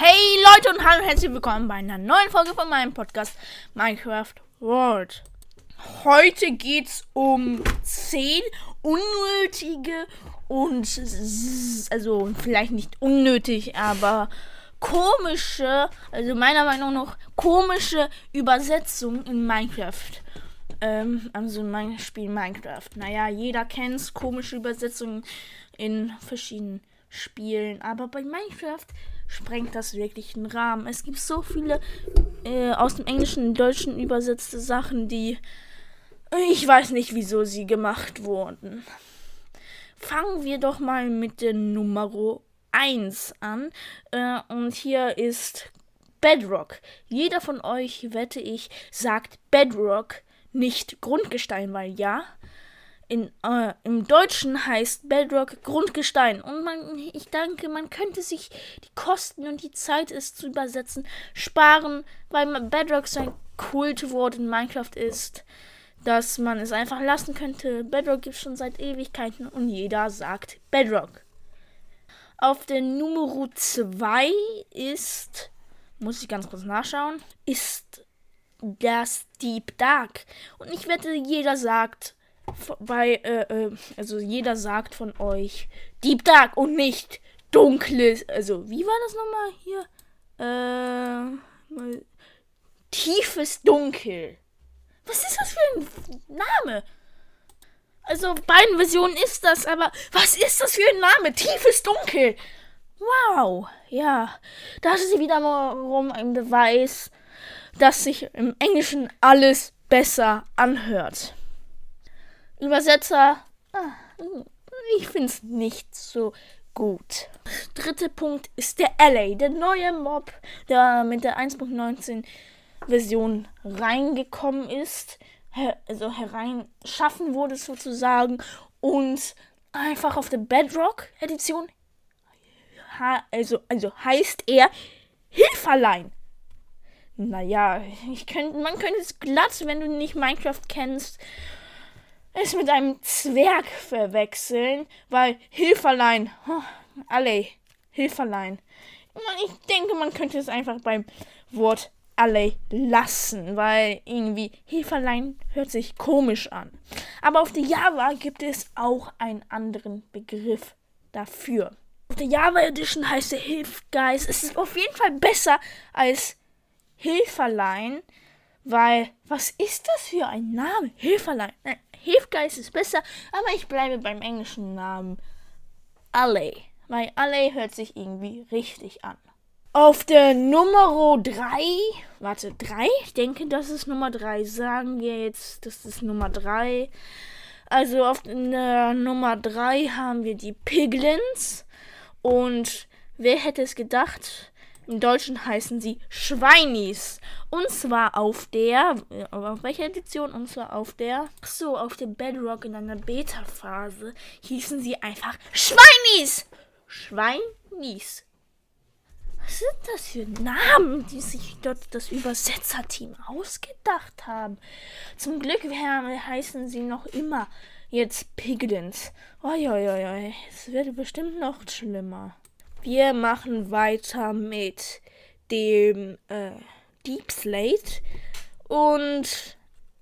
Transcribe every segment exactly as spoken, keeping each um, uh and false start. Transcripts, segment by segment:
Hey Leute und hallo und herzlich willkommen bei einer neuen Folge von meinem Podcast Minecraft World. Heute geht's um zehn unnötige und, also vielleicht nicht unnötig, aber komische, also meiner Meinung nach komische Übersetzungen in Minecraft. Ähm, also in meinem Spiel Minecraft. Naja, jeder kennt's, komische Übersetzungen in verschiedenen Spielen, aber bei Minecraft sprengt das wirklich den Rahmen. Es gibt so viele äh, aus dem Englischen in Deutschen übersetzte Sachen, die ich weiß nicht, wieso sie gemacht wurden. Fangen wir doch mal mit der Nummer eins an. Äh, und hier ist Bedrock. Jeder von euch, wette ich, sagt Bedrock, nicht Grundgestein, weil ja, In, äh, im Deutschen heißt Bedrock Grundgestein. Und man, ich denke, man könnte sich die Kosten und die Zeit, es zu übersetzen, sparen, weil Bedrock so ein Kultwort in Minecraft ist, dass man es einfach lassen könnte. Bedrock gibt es schon seit Ewigkeiten und jeder sagt Bedrock. Auf der Nummer zwei ist, muss ich ganz kurz nachschauen, ist das Deep Dark. Und ich wette, jeder sagt, Bei, äh, äh, also jeder sagt von euch Deep Dark und nicht dunkles, also wie war das nochmal hier? Äh, mal, tiefes Dunkel. Was ist das für ein Name? Also auf beiden Versionen ist das, aber was ist das für ein Name? Tiefes Dunkel. Wow, ja, das ist wiederum ein Beweis, dass sich im Englischen alles besser anhört. Übersetzer, ah, ich finde es nicht so gut. Dritter Punkt ist der L A, der neue Mob, der mit der eins Punkt neunzehn Version reingekommen ist, her- also hereinschaffen wurde sozusagen und einfach auf der Bedrock Edition, ha- also, also heißt er Hilferlein. Naja, ich könnte, man könnte es glatt, wenn du nicht Minecraft kennst, es mit einem Zwerg verwechseln, weil Hilferlein, oh, alle, Hilferlein. Ich denke, man könnte es einfach beim Wort alle lassen, weil irgendwie Hilferlein hört sich komisch an. Aber auf der Java gibt es auch einen anderen Begriff dafür. Auf der Java Edition heißt der Hilfgeist. Es ist auf jeden Fall besser als Hilferlein, weil, was ist das für ein Name? Hilferlein. Nein, Hilfgeist ist besser, aber ich bleibe beim englischen Namen Alley, weil Alley hört sich irgendwie richtig an. Auf der Nummer drei, warte, drei? Ich denke, das ist Nummer drei. Sagen wir jetzt, das ist Nummer drei. Also auf der Nummer drei haben wir die Piglins und wer hätte es gedacht? Im Deutschen heißen sie Schweinis. Und zwar auf der, auf welcher Edition? Und zwar auf der, so, auf der Bedrock in einer Beta-Phase hießen sie einfach Schweinis. Schweinis. Was sind das für Namen, die sich dort das Übersetzerteam ausgedacht haben? Zum Glück heißen sie noch immer jetzt Piglins. Uiuiui, es wird bestimmt noch schlimmer. Wir machen weiter mit dem äh, Deep Slate und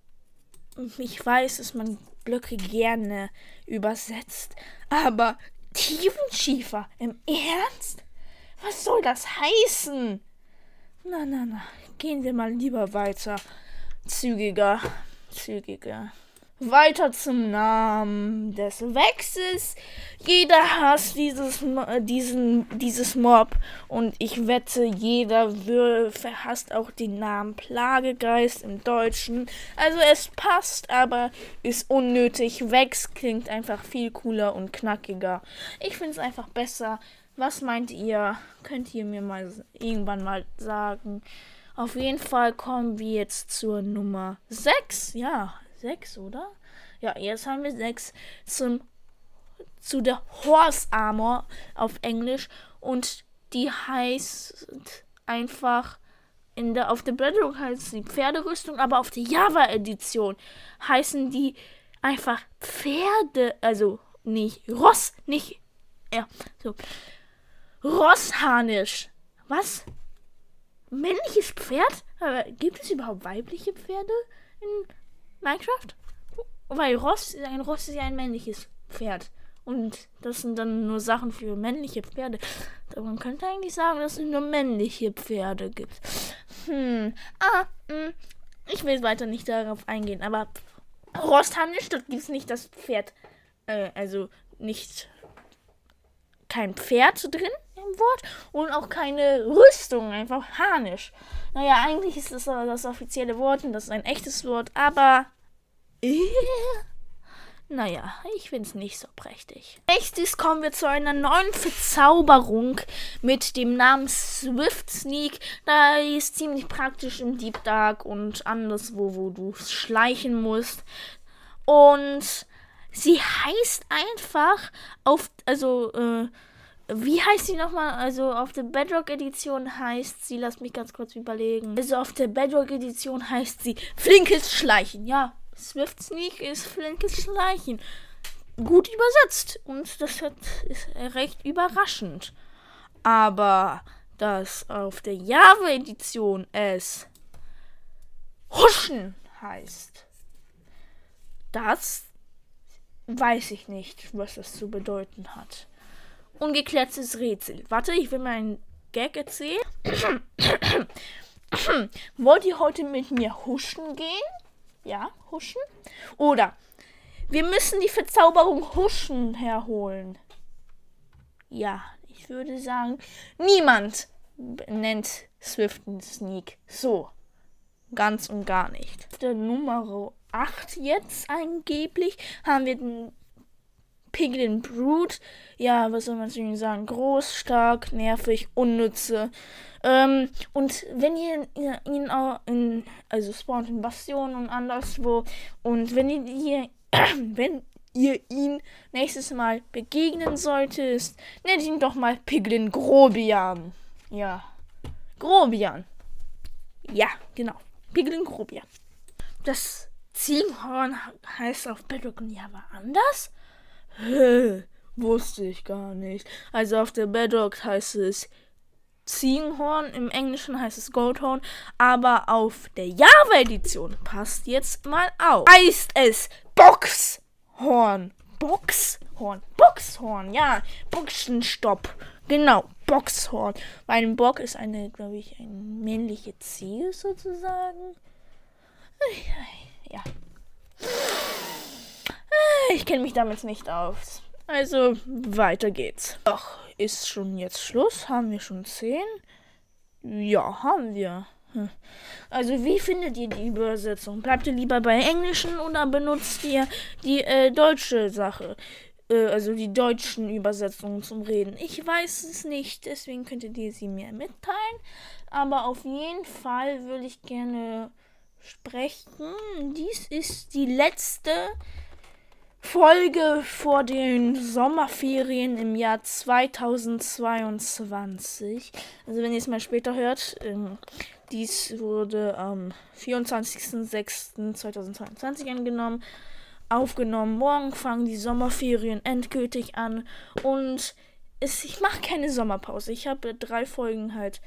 ich weiß, dass man Blöcke gerne übersetzt, aber Tiefenschiefer, im Ernst? Was soll das heißen? Na, na, na, gehen wir mal lieber weiter. Zügiger, zügiger. Weiter zum Namen des Wechsels. Jeder hasst dieses, diesen, dieses Mob und ich wette, jeder verhasst auch den Namen Plagegeist im Deutschen. Also es passt, aber ist unnötig. Wex klingt einfach viel cooler und knackiger. Ich finde es einfach besser. Was meint ihr? Könnt ihr mir mal irgendwann mal sagen. Auf jeden Fall kommen wir jetzt zur Nummer sechs. Ja, sechs, oder? Ja, jetzt haben wir sechs zum, zu der Horse Armor auf Englisch. Und die heißt einfach, in der, auf der Bedrock heißt die Pferderüstung, aber auf der Java-Edition heißen die einfach Pferde, also nicht Ross, nicht, ja, so, Rossharnisch. Was? Männliches Pferd? Aber gibt es überhaupt weibliche Pferde in Minecraft? Weil Ross, ein Ross ist ja ein männliches Pferd. Und das sind dann nur Sachen für männliche Pferde. Man könnte eigentlich sagen, dass es nur männliche Pferde gibt. Hm. Ah, mh. Ich will weiter nicht darauf eingehen, aber Rossharnisch, dort gibt es nicht das Pferd. Äh, also nicht kein Pferd drin im Wort und auch keine Rüstung, einfach Harnisch. Naja, eigentlich ist das das offizielle Wort und das ist ein echtes Wort, aber äh, naja, ich finde es nicht so prächtig. Nächstes kommen wir zu einer neuen Verzauberung mit dem Namen Swift Sneak. Da ist ziemlich praktisch im Deep Dark und anderswo, wo du schleichen musst. Und sie heißt einfach auf, also, äh, wie heißt sie nochmal? Also auf der Bedrock-Edition heißt sie, lass mich ganz kurz überlegen. Also auf der Bedrock-Edition heißt sie flinkes Schleichen, ja. Swift Sneak ist flinkes Schleichen. Gut übersetzt. Und das hat, ist recht überraschend. Aber dass auf der Java-Edition es Huschen heißt, das weiß ich nicht, was das zu bedeuten hat. Ungeklärtes Rätsel. Warte, ich will mal einen Gag erzählen. Wollt ihr heute mit mir huschen gehen? Ja, huschen. Oder wir müssen die Verzauberung Huschen herholen. Ja, ich würde sagen, niemand nennt Swift Sneak so. Ganz und gar nicht. Der Nummer acht jetzt angeblich haben wir den Piglin Brute. Ja, was soll man zu ihm sagen? Groß, stark, nervig, unnütze. Ähm, und wenn ihr, ihr ihn auch in, also spawnt in Bastionen und anderswo, und wenn ihr, wenn ihr ihn nächstes Mal begegnen solltet, nennt ihn doch mal Piglin Grobian. Ja, Grobian. Ja, genau. Piglin Grobian. Das Ziegenhorn heißt auf Bedrock und Java anders? Hä, wusste ich gar nicht. Also auf der Bedrock heißt es Ziegenhorn, im Englischen heißt es Goldhorn, aber auf der Java-Edition, passt jetzt mal auf, heißt es Boxhorn. Boxhorn, Boxhorn, ja, Boxenstopp, genau, Boxhorn. Weil ein Bock ist eine, glaube ich, eine männliche Ziege sozusagen. Ja. Ich kenne mich damit nicht aus. Also, weiter geht's. Ach, ist schon jetzt Schluss? Haben wir schon zehn? Ja, haben wir. Hm. Also, wie findet ihr die Übersetzung? Bleibt ihr lieber bei Englischen oder benutzt ihr die äh, deutsche Sache? Äh, also die deutschen Übersetzungen zum Reden? Ich weiß es nicht, deswegen könntet ihr sie mir mitteilen. Aber auf jeden Fall würde ich gerne sprechen. Dies ist die letzte Folge vor den Sommerferien im Jahr zweitausendzweiundzwanzig. Also wenn ihr es mal später hört, ähm, dies wurde am vierundzwanzigsten sechsten zweitausendzweiundzwanzig angenommen, aufgenommen. Morgen fangen die Sommerferien endgültig an und es, ich mache keine Sommerpause. Ich habe drei Folgen halt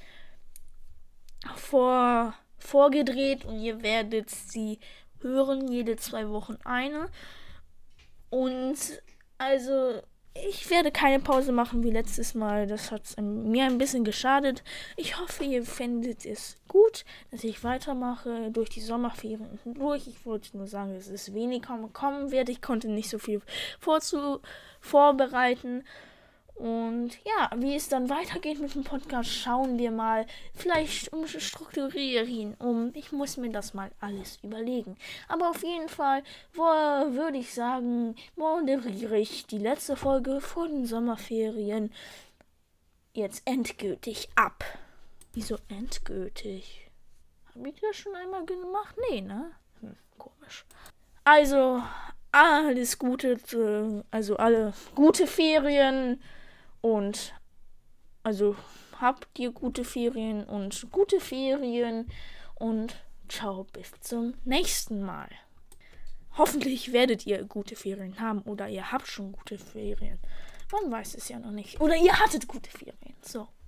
vor, vorgedreht und ihr werdet sie hören, jede zwei Wochen eine. Und also, ich werde keine Pause machen wie letztes Mal. Das hat mir ein bisschen geschadet. Ich hoffe, ihr findet es gut, dass ich weitermache durch die Sommerferien durch. Ich wollte nur sagen, dass es wenig kommen wird. Ich konnte nicht so viel vorzu vorbereiten. Und ja, wie es dann weitergeht mit dem Podcast, schauen wir mal. Vielleicht umstrukturiere ich ihn um. Ich muss mir das mal alles überlegen. Aber auf jeden Fall würde ich sagen, moderiere ich die letzte Folge vor den Sommerferien jetzt endgültig ab. Wieso endgültig? Habe ich das schon einmal gemacht? Nee, ne? Hm, komisch. Also, alles Gute, also alle gute Ferien. Und also habt ihr gute Ferien und gute Ferien und ciao, bis zum nächsten Mal. Hoffentlich werdet ihr gute Ferien haben oder ihr habt schon gute Ferien. Man weiß es ja noch nicht. Oder ihr hattet gute Ferien. So.